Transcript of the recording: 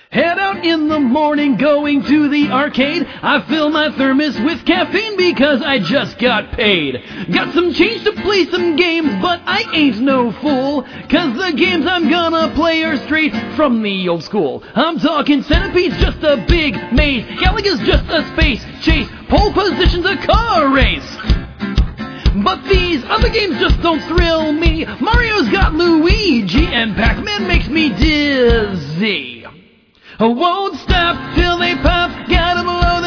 Head out in the morning going to the arcade. I fill my thermos with caffeine because I just got paid. Got some change to play some games, but I ain't no fool, 'cause the games I'm gonna play are straight from the old school. I'm talking Centipede's just a big maze, Galaga's just a space chase, pole position's a car race. But these other games just don't thrill me. Mario's got Luigi and Pac-Man makes me dizzy. I won't stop till they pop, gotta blow